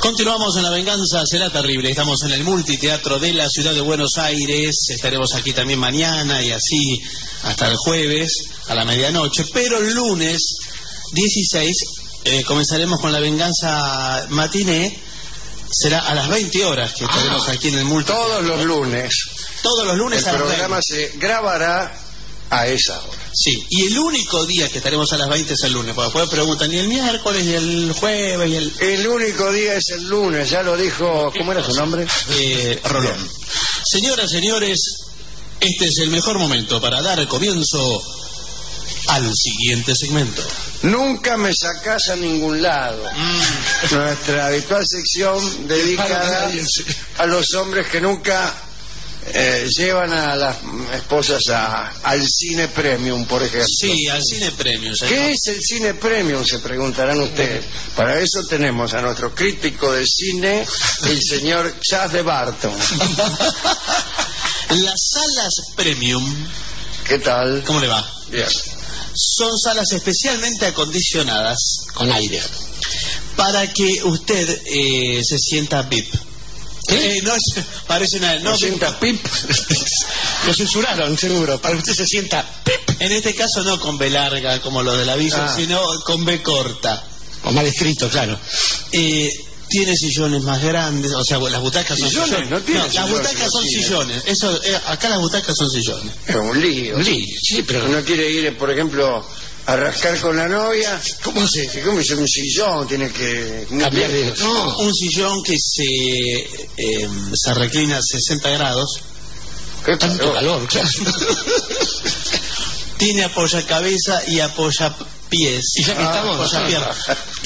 Continuamos en La Venganza Será Terrible. Estamos en el Multiteatro de la Ciudad de Buenos Aires. Estaremos aquí también mañana y así hasta el jueves a la medianoche. Pero el lunes 16 comenzaremos con La Venganza Matiné. Será a las 20 horas que estaremos aquí en el Multiteatro. Todos los lunes. Todos los lunes el a las 20. El programa se grabará a esa hora. Sí, y el único día que estaremos a las 20 es el lunes, porque después preguntan, ¿y el miércoles, y el jueves, y el...? El único día es el lunes, ya lo dijo... ¿Cómo era su nombre? Rolón. Señoras, señores, este es el mejor momento para dar comienzo al siguiente segmento. Nunca me sacás a ningún lado. Nuestra habitual sección dedicada a los hombres que nunca... llevan a las esposas al cine premium, por ejemplo. Sí, al cine premium, señor. ¿Qué es el cine premium? Se preguntarán ustedes. Para eso tenemos a nuestro crítico de cine, el señor Chas de Barton. Las salas premium. ¿Qué tal? ¿Cómo le va? Bien. Son salas especialmente acondicionadas con aire para que usted se sienta VIP. No es, parece una... ¿No sienta pip? Lo censuraron, seguro. Para que usted se sienta pip. En este caso no con B larga, como lo del aviso, sino con B corta. O mal escrito, claro. Tiene sillones más grandes, o sea, las butacas son sillones. No, las butacas son sillones. Eso, acá las butacas son sillones. Es un lío. Sí, pero... Uno quiere ir, por ejemplo... a rascar con la novia. ¿Cómo se? ¿Cómo es un sillón? Tiene que cambiar de... No. Un sillón que se reclina a 60 grados. ¿Qué tanto calor, claro. Tiene apoyacabeza y apoyapiés. Y ya que estamos... apoyapiernas.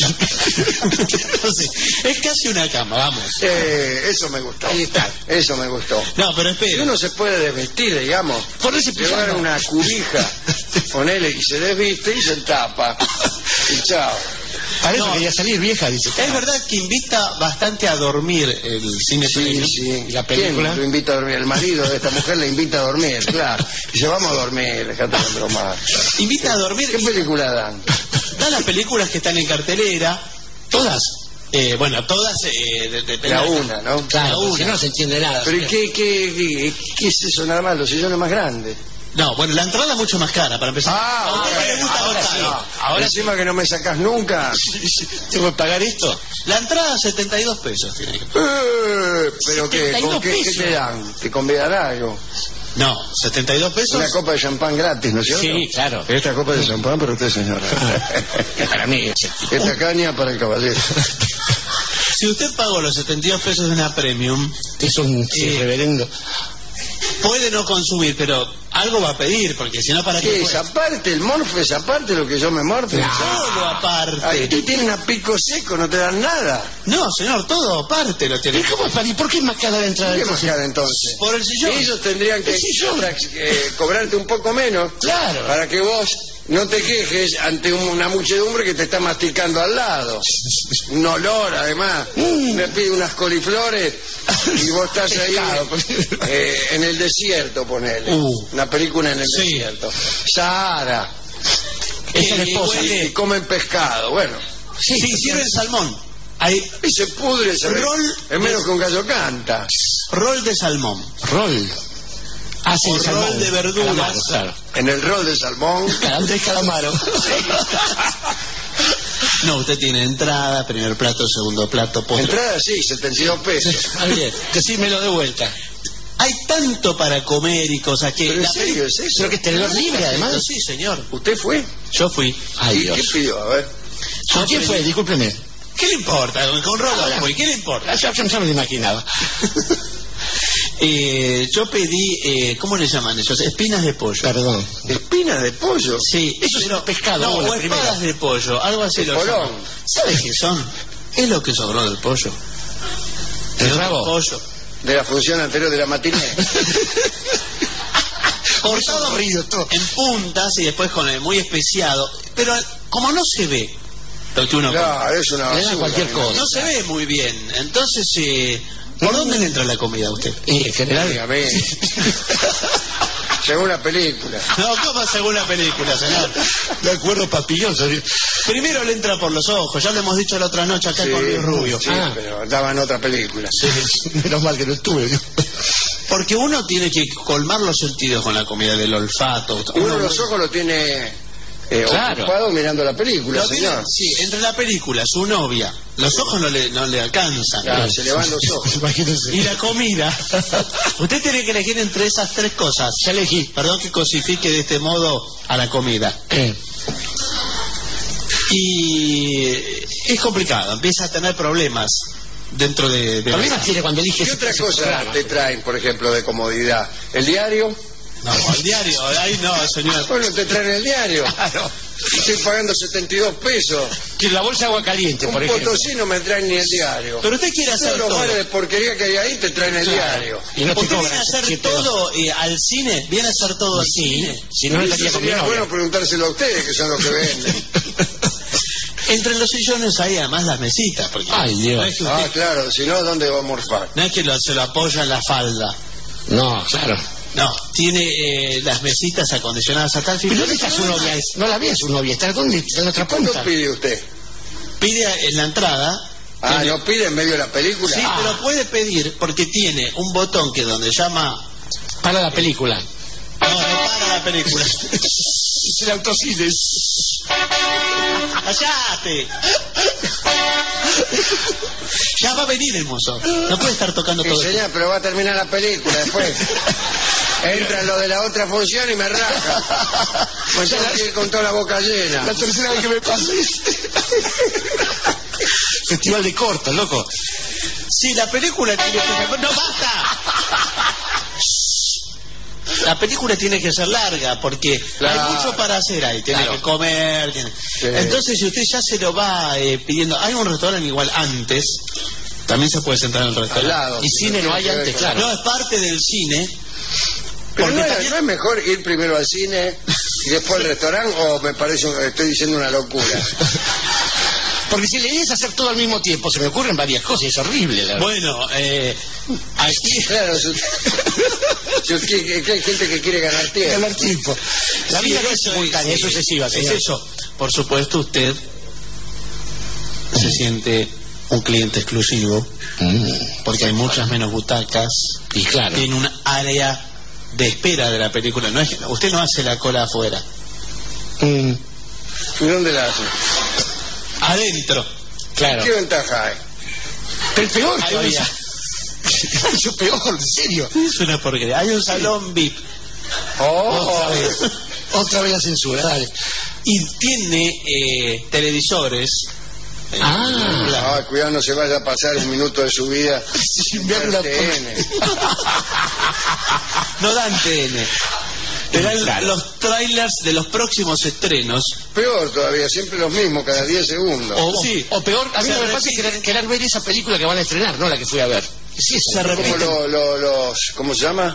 Es casi una cama, vamos. Eso me gustó. Ahí está. Eso me gustó. No, pero espere. Si uno se puede desvestir, digamos, llevar una cubija, ponele y se desviste y se tapa. Y chao. Para eso quería salir vieja, dice. Es verdad que invita bastante a dormir el cine. Sí. ¿Y la película? ¿Quién lo invita a dormir? El marido de esta mujer le invita a dormir, claro. Y dice, vamos a dormir, dejate de bromar. Invita a dormir. ¿Qué película dan? Dan las películas que están en cartelera. ¿Todas? Bueno, todas la una, ¿no? Claro, si no se entiende nada. Pero ¿qué es eso nada más? Los sillones más grandes. No, bueno, la entrada es mucho más cara, para empezar. Ahora encima que no me sacás nunca. ¿Tengo que pagar esto? La entrada 72 pesos. ¿Pero qué? ¿Con qué te dan? ¿Te convidará algo? No, 72 pesos. Una copa de champán gratis, ¿no es cierto? Sí, claro. Esta copa de champán para usted, señora. Para mí. Esta caña para el caballero. Si usted pagó los 72 pesos de una premium, es un reverendo. Puede no consumir, pero algo va a pedir, porque si no, ¿para qué? ¿Qué es aparte? ¿El morfe es aparte lo que yo me morfe? Todo aparte. Aquí tienen a pico seco, no te dan nada. No, señor, todo aparte lo tiene. ¿Y por qué es más cara la entrada? ¿Por qué es más cara entonces? Por el sillón. Ellos tendrían que cobrarte un poco menos. Claro. Para que vos no te quejes ante una muchedumbre que te está masticando al lado. Un olor, además. Me pide unas coliflores y vos estás ahí en el desierto, ponele. Una película en el desierto. Sahara. Y comen pescado. Bueno. Sí, sirven salmón. Y se pudre ese rol. Es menos que un gallo canta. Rol de salmón. Rol. O rol de verduras. Calamaro, claro. En el rol de salmón. Andrés Calamaro. No, usted tiene entrada, primer plato, segundo plato, postre. Entrada sí, 72 pesos. Bien, decímelo de vuelta. Hay tanto para comer y cosas que... ¿Pero en serio es eso? ¿Pero que es tenedor libre, además? Sí, señor. ¿Usted fue? Yo fui. Ay, ¿Y Dios. qué pidió? A ver. ¿Con quién fue? Discúlpeme. ¿Qué le importa? Con Rodolfo, ¿qué le importa? Yo me lo imaginaba. Yo pedí, ¿cómo le llaman ellos? Espinas de pollo. Perdón. ¿Espinas de pollo? Sí. Eso es pescado. No, o espadas de pollo, algo así lo llaman. ¿Sabes qué son? Es lo que sobró del pollo. ¿El rabo? Pollo. De la función anterior de la matiné. Cortado en puntas y después con el muy especiado. Pero como no se ve lo que uno come, es una basura, cualquier cosa. no se ve muy bien. Entonces, ¿por dónde le entra la comida a usted? En general. Según la película. No, ¿cómo según la película, señor? De acuerdo, papillón. Primero le entra por los ojos, ya lo hemos dicho la otra noche acá con Luis Rubio. Sí, pero daban otra película. Sí, menos mal que no estuve. Porque uno tiene que colmar los sentidos con la comida, del olfato. Uno los ojos lo tiene claro, ocupado mirando la película, señor. Sí, entre la película, su novia, los ojos no le alcanzan. Claro, se le van los ojos. Imagínense. Y la comida. Usted tiene que elegir entre esas tres cosas. Ya elegí. Perdón que cosifique de este modo a la comida. Y es complicado, empieza a tener problemas dentro de problemas tiene cuando elige. ¿Qué otra cosa te traen, por ejemplo, de comodidad? ¿El diario? No, el diario, ahí no, señor. Bueno, te traen el diario. Claro. Estoy pagando 72 pesos. Que la bolsa de agua caliente, por ejemplo. Potosí no me traen ni el diario. Pero usted quiere hacer Todos los todo. bares de porquería que hay ahí te traen el diario. Y no te ¿Usted cobran viene a hacer 7 todo al cine? ¿Viene a hacer todo al cine? Si no, Eso estaría con mi sería novia. bueno preguntárselo a ustedes, que son los que venden. Entre los sillones hay además las mesitas. Porque Ay, Dios. No es que, usted- Claro, si no, ¿dónde va a morfar? no es que se lo apoya en la falda. No, claro. No, tiene las mesitas acondicionadas a tal fin. ¿Pero dónde está su novia? No la vi a su novia. ¿Está dónde? ¿Está en la otra ¿Cuánto punta? pide usted? Pide en la entrada. Ah, tiene- ¿no pide en medio de la película? Sí, pero puede pedir porque tiene un botón que donde llama... Para la película. No, no para la película. Es el autocine. ¡Cállate! Ya va a venir el mozo. No puede estar tocando todo. Señor, pero va a terminar la película después. Entra lo de la otra función y me raja. Pues tengo que ir con toda la boca llena. La tercera vez que me pasa. Festival de cortos, loco. Sí, la película tiene que ser... ¡No, basta! La película tiene que ser larga porque Claro. hay mucho para hacer ahí. Tiene Claro. que comer. Sí. Entonces, si usted ya se lo va pidiendo... Hay un restaurante igual antes. También se puede sentar en el restaurante. Al lado. Y cine no hay antes, claro. No, es parte del cine. Pero Porque no, también- ¿no es mejor ir primero al cine y después al restaurante o me parece, estoy diciendo una locura? Porque si le dices hacer todo al mismo tiempo, se me ocurren varias cosas y es horrible. La verdad. Bueno, aquí... Claro, que hay gente que quiere ganar tiempo. Ganar tiempo. La Sí, vida no es eso simultánea, es, eso es excesiva, es señor. eso. Por supuesto, usted se siente un cliente exclusivo porque hay muchas menos butacas. Y claro. Tiene un área de espera de la película. No es, usted no hace la cola afuera, ¿Y dónde la hacen? adentro. Claro. ¿Qué ventaja hay? Pero peor Hay todavía. Mucho peor, en serio. Es una porquería. Hay un salón VIP Otra vez. Otra vez la censura, dale. y tiene televisores. Ah, cuidado, no se vaya a pasar un minuto de su vida. Sin ver una TN. No dan TN. Te dan Claro. los trailers de los próximos estrenos. Peor todavía, siempre los mismos, cada 10 segundos. Sí. O peor, a mí Se lo que me pasa es querer ver esa película que van a estrenar, no la que fui a ver. Sí, Se Como repiten. los, ¿cómo se llama?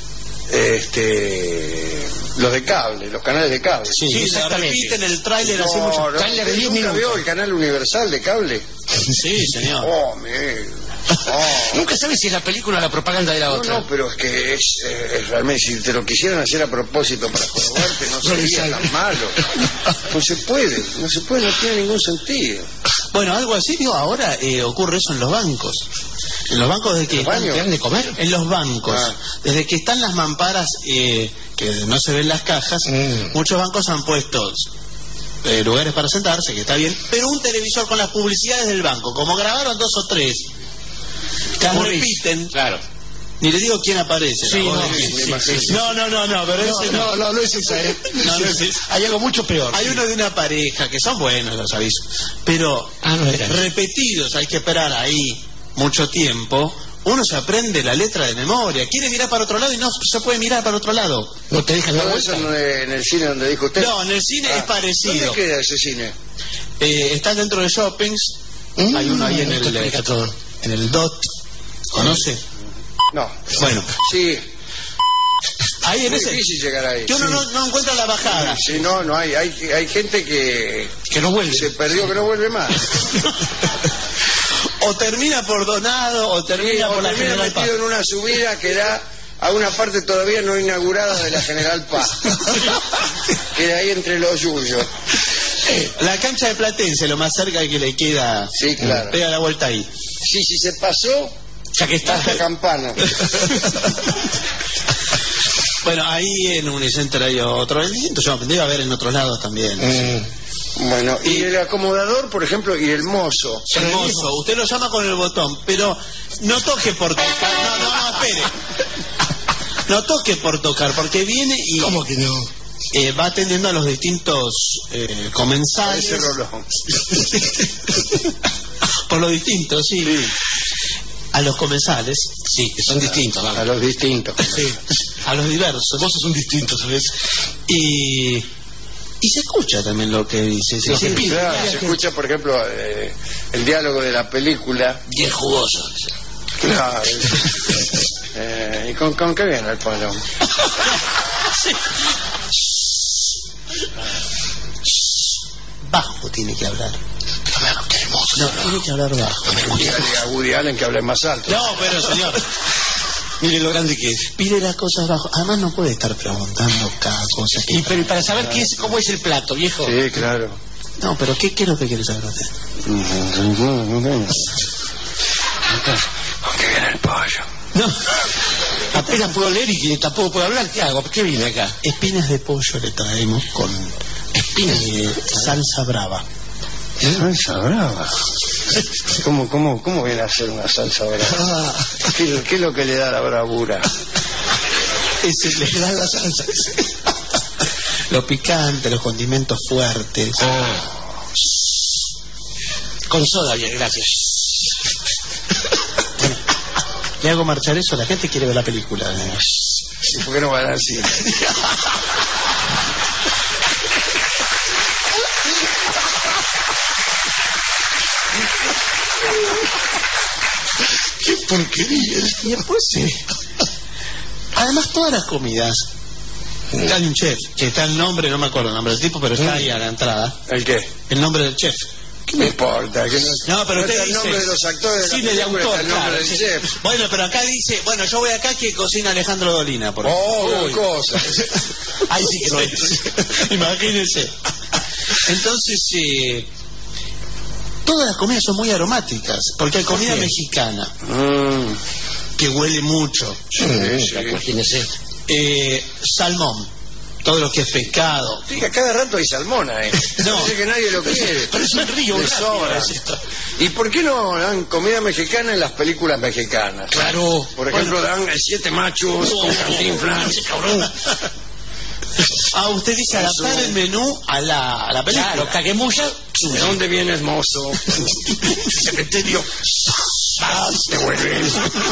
Los de cable, los canales de cable. Sí, Sí, le exactamente. repiten el tráiler así mucho. Trailer de 10 ¿Nunca minutos. vio el canal universal de cable? Sí, señor. Oh, mire. Oh. Nunca sabes si es la película o la propaganda de la No, otra. no, pero es que es realmente, si te lo quisieran hacer a propósito para jorobarte, no sería tan malo. No se puede, no tiene ningún sentido. Bueno, algo así, digo, ahora ocurre eso en los bancos. En los bancos desde que ¿En los baños? ¿Te dan de comer? En los bancos. Ah. Desde que están las mamparas que no se ven las cajas, muchos bancos han puesto lugares para sentarse, que está bien, pero un televisor con las publicidades del banco. Como grabaron 2 o 3, que las Morris. repiten, Claro. ni le digo quién aparece. Sí, la voz no, de quién. me imagino. No, pero ese no. No es esa, ¿eh? No, no es esa. Hay algo mucho peor. Hay uno de una pareja, que son buenos, los aviso, pero No era. repetidos, hay que esperar ahí mucho tiempo. Uno se aprende la letra de memoria, quiere mirar para otro lado y no se puede mirar para otro lado. No te dejan la No, vuelta. eso no es en el cine donde dijo usted. No, en el cine es parecido. ¿Dónde queda ese cine? Está dentro de shoppings, hay uno ahí en Esto explica todo. el DOT, ¿conoce? No. Bueno, Sí, ahí en es ese, difícil llegar ahí. que uno no encuentra la bajada. Sí, no hay gente que Que no vuelve. se perdió, que no vuelve más. O termina por Donado, o termina O por la termina General Paz. metido en una subida que da a una parte todavía no inaugurada de la General Paz. Queda ahí entre los yuyos. La cancha de Platense, lo más cerca que le queda. Sí, claro. Pega la vuelta ahí. Sí, si se pasó, Ya que está. hasta Campana. Bueno, ahí en Unicenter hay otro. Debe haber en otros lados también. Bueno, y el acomodador, por ejemplo, y el mozo. Hermoso. Usted lo llama con el botón, pero no toque por tocar. No, espere. No toque por tocar, porque viene y... ¿Cómo que no? Va atendiendo a los distintos comensales. Ese rolón. Por los distintos, sí. A los comensales. Sí, que son distintos. A los distintos. Sí. A los diversos. Vos sos un distinto, ¿sabes? Y se escucha también lo que dice. Lo que pide. Claro, se escucha, por ejemplo, el diálogo de la película. Bien jugoso. Claro. ¿Y con qué viene el pollo? Bajo tiene que hablar. Qué hermoso. No, tiene que hablar bajo. Dígale a Woody Allen que hable más alto. No, pero señor, Mire lo grande que es. pide las cosas bajo. Además no puede estar preguntando cada cosa que... Y pero para saber cómo es el plato, viejo. Sí, claro. No, pero ¿qué es lo que quiere saber usted? ¿Con qué viene el pollo? No, Apenas puedo leer y tampoco puedo hablar. ¿Qué hago? ¿Qué viene acá? espinas de pollo le traemos con salsa brava. Salsa brava. ¿Cómo viene a ser una salsa brava? ¿Qué es lo que le da la bravura? Ese le da la salsa. Lo picante, los condimentos fuertes. Con soda, bien, gracias. Le hago marchar eso, la gente quiere ver la película. ¿Y por qué no va a dar cine? ¡Qué porquería! Y después además todas las comidas. Hay un chef, que está el nombre, no me acuerdo el nombre del tipo, pero está ahí a la entrada. ¿El qué? El nombre del chef. ¿Qué me importa? Que No, pero no usted está el dice nombre de los actores de la cine de película, autor, está el nombre claro, del sí. chef. Bueno, pero acá dice, bueno, yo voy acá que cocina Alejandro Dolina, por ejemplo. Oh, Uy. qué cosa. Ahí sí que no es. Imagínense. Entonces, todas las comidas son muy aromáticas, porque hay comida mexicana, que huele mucho. Sí. Imagínese. Salmón, todo lo que es pescado. Sí, a cada rato hay salmona, No. Parece que nadie lo quiere. Pero es un río, De gratis, sobra. es esto. ¿Y por qué no dan comida mexicana en las películas mexicanas? Claro. Por ejemplo, dan 7 machos con Cantinflas. Ese cabrón. Usted dice adaptar el menú a la película. Claro, caguemulla. ¿De dónde vienes, mozo? Cementerio. Te vuelves.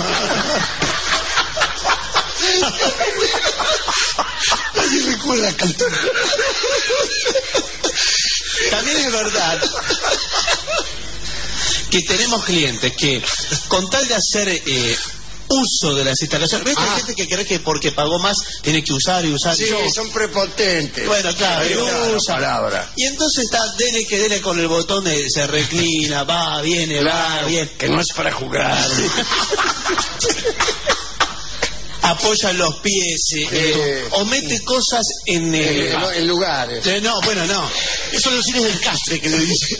Nadie recuerda cantar. También es verdad que tenemos clientes que, con tal de hacer uso de las instalaciones, ¿ves que hay gente que cree que porque pagó más tiene que usar y usar? Sí, son prepotentes. Bueno, claro, Ahí está la usa. palabra. Y entonces está, dele con el botón de se reclina, va, viene, va, Claro, bien. que no es para jugar. Apoya los pies, o mete cosas en... En lugares. no, bueno, no. Esos son los cines del Castre que le dice.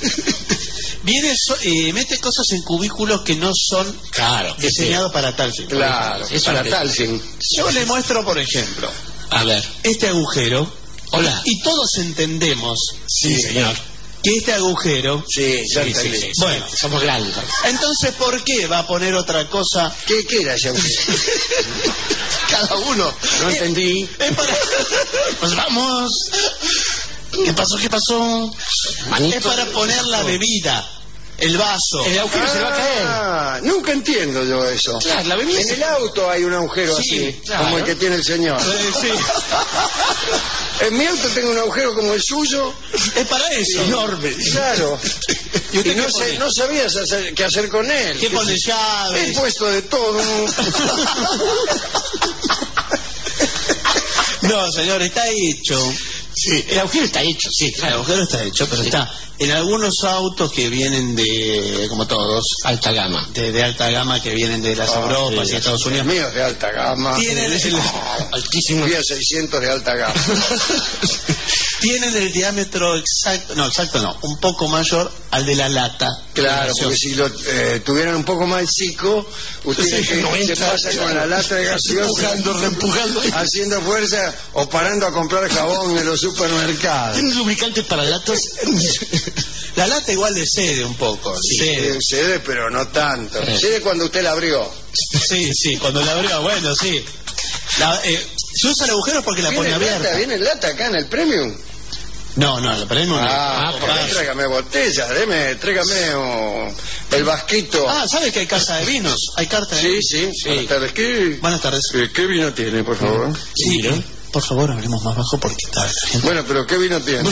Mete cosas en cubículos que no son diseñados para tal fin. Claro, Eso para es tal fin. Yo le muestro, por ejemplo, A ver. este agujero. Hola. Y todos entendemos Sí, señor. que este agujero... Sí, ya Sí, entendí. sí. Bueno, Somos grandes. entonces, ¿por qué va a poner otra cosa? ¿Qué era ese agujero? Cada uno. No entendí. Es para... Pues vamos. ¿Qué pasó? ¿Qué pasó? Manito. Es para poner la bebida, el vaso. El agujero se va a caer. Nunca entiendo yo eso. Claro, la bebida En el auto hay un agujero Sí, así, claro. como el que tiene el señor. Sí, En mi auto tengo un agujero como el suyo, es para eso. enorme. claro. ¿Y usted Y qué pone? no sabías qué hacer con él. ¿Qué pone He llaves? puesto de todo. No, señor, está hecho Sí, el agujero está hecho, sí, El claro. agujero está hecho, pero está en algunos autos que vienen de, como todos, Alta gama. de alta gama, que vienen de las Europas y Estados El Unidos. mío es de alta gama. Tienen Altísimo. Fui a 600 de alta gama. tienen el diámetro exacto, no, un poco mayor al de la lata. Claro, porque si lo tuvieran un poco más chico, ustedes Sí, que no se entra, pasa claro. con la lata de gaseosa, Reempujando. haciendo fuerza o parando a comprar jabón en los supermercados. ¿Tienen lubricantes para latas? La lata igual le cede un poco, cede. Cede, pero no tanto. Cede cuando usted la abrió. Sí, cuando la abrió, bueno, sí. Se usa el agujero porque la pone abierta. ¿Viene lata acá en el Premium? No, la ponemos. Tráigame botella, tráigame el vasquito. ¿sabes que hay casa de vinos? Hay carta de Sí, vinos. sí. Buenas tardes. Buenas tardes. ¿Qué vino tiene, por favor? Sí, por favor, hablemos más bajo porque está la gente. Bueno, pero ¿qué vino tiene?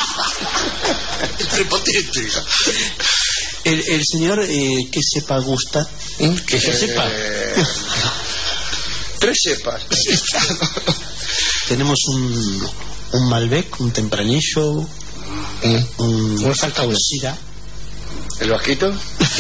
Prepotente. El señor, ¿qué cepa gusta? Que se sepa. 3 cepas. Tenemos un Malbec, un tempranillo, Me falta uno. Syrah. ¿El vasquito?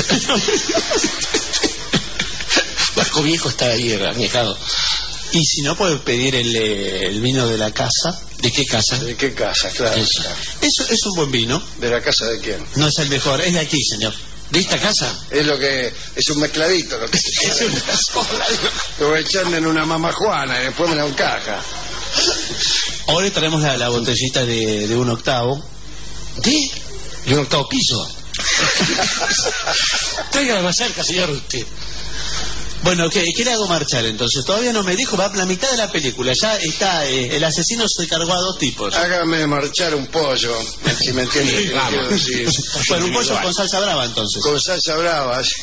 Vasco viejo está ahí añejado. Y si no, puede pedir el vino de la casa. ¿De qué casa? ¿De qué casa? Claro. Eso. Eso es un buen vino. ¿De la casa de quién? No es el mejor, es de aquí, señor. ¿De esta casa? Es lo que es un mezcladito lo que lo voy echando en una mamajuana y después me la encaja. Ahora le traemos la botellita de un octavo. ¿De un octavo piso? Tráigala más cerca, señor. Usted. Bueno, ¿qué le hago marchar entonces? Todavía no me dijo, va a la mitad de la película. Ya está, el asesino se cargó a 2 tipos. Hágame marchar un pollo, si me entiende. Sí, vamos. Sí. Bueno, un pollo con salsa brava entonces. Con salsa brava. Sí.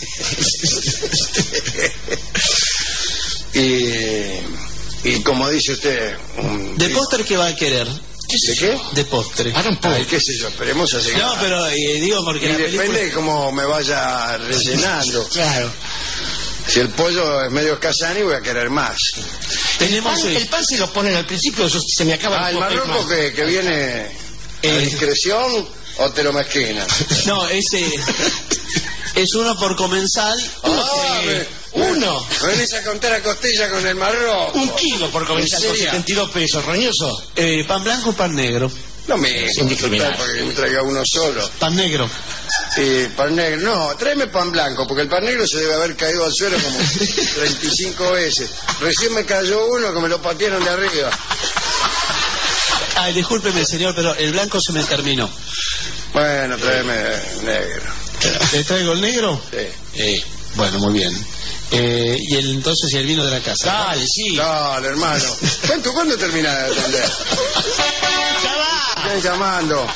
Y como dice usted... ¿De póster qué va a querer? ¿De qué? De postre. Ay, qué sé yo, esperemos a seguir. No, pero digo porque Y la depende película... de cómo me vaya rellenando. Claro. Si el pollo es medio casani, voy a querer más. Tenemos... El pan se lo ponen al principio, se me acaba ¿El marroco que viene a discreción o te lo mezquina? No, ese... Es uno por comensal. Uno. Venís a contar a costilla con el marroco. 1 kilo por comenzar con 72 pesos, roñoso. Pan blanco o pan negro. No me Indiscriminado. para que me traiga uno solo. Pan negro. Pan negro. No, tráeme pan blanco, porque el pan negro se debe haber caído al suelo como 35 veces. Recién me cayó uno que me lo patearon de arriba. Ay, discúlpeme, señor, pero el blanco se me terminó. Bueno, tráeme negro. ¿Le traigo el negro? Sí. Bueno, muy bien. Y entonces, ¿y el vino de la casa? Dale, sí. Dale, hermano. ¿Cuándo termina de atender? ¡Ya va! Están llamando.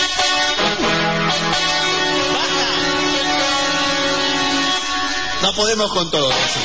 No podemos con todo eso.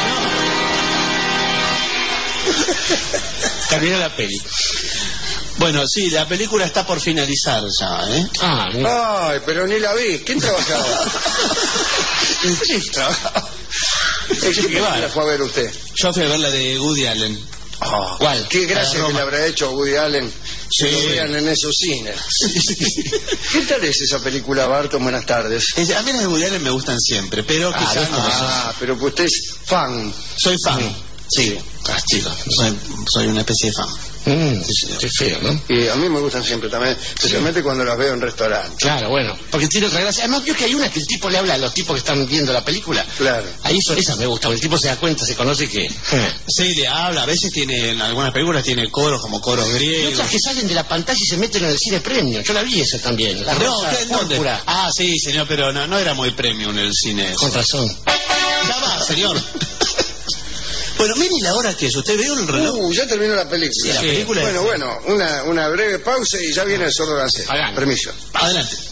Terminó la peli. Bueno, sí, la película está por finalizar ya, ¿eh? Ay, pero ni la vi. ¿Quién trabajaba? ¿Quién trabajaba? ¿Qué película fue a ver usted? Yo fui a ver la de Woody Allen. ¿Cuál? Qué gracia que le habrá hecho a Woody Allen. Sí. Que lo vean en esos cines. ¿Qué tal es esa película, Barton? Buenas tardes. A mí las de Woody Allen me gustan siempre, pero quizás no. Pero que usted es fan. Soy fan. Sí, chico, soy una especie de fan. Qué feo, ¿no? Y a mí me gustan siempre también, especialmente cuando las veo en restaurantes. Claro, bueno, porque tiene otra gracia. Además, creo que hay una que el tipo le habla a los tipos que están viendo la película. Claro. Ahí esa me gusta, porque el tipo se da cuenta, se conoce que... Sí, le habla, a veces tiene, en algunas películas tiene coros como coros Y griegos. otras que salen de la pantalla y se meten en el cine premium. Yo la vi esa también. La No, rosa ¿en dónde? púrpura. Ah, sí, señor, pero no era muy premium el cine. Con razón. Ya va, señor. Bueno, mire la hora que es. ¿Usted veo el reloj? Ya terminó la película. Sí, la película Bueno, una breve pausa y ya viene el sordo francés. Hagamos. Permiso. Adelante.